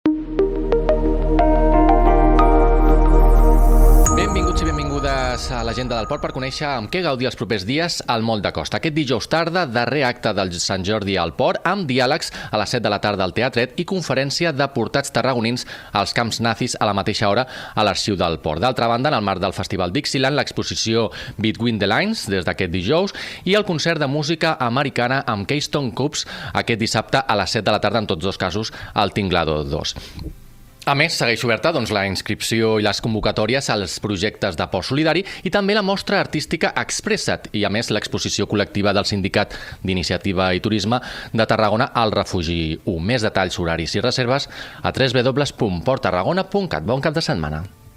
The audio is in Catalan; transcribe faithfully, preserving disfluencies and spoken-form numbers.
Benvinguts i benvingudes a l'Agenda del Port per conèixer amb què gaudir els propers dies al Moll de Costa. Aquest dijous tarda, darrer acte del Sant Jordi al Port, amb diàlegs a les set de la tarda al Teatret i conferència de portats tarragonins als Camps Nazis a la mateixa hora a l'Arxiu del Port. D'altra banda, en el marc del Festival Dixieland, l'exposició Between the Lines des d'aquest dijous i el concert de música americana amb Keystone Cubs aquest dissabte a les set de la tarda, en tots dos casos al Tinglado dos. A més, segueix oberta doncs, la inscripció i les convocatòries als projectes de port solidari i també la mostra artística Expressa't i, a més, l'exposició col·lectiva del Sindicat d'Iniciativa i Turisme de Tarragona al Refugi u. Més detalls, horaris i reserves a w w w punt port tarragona punt cat. Bon cap de setmana.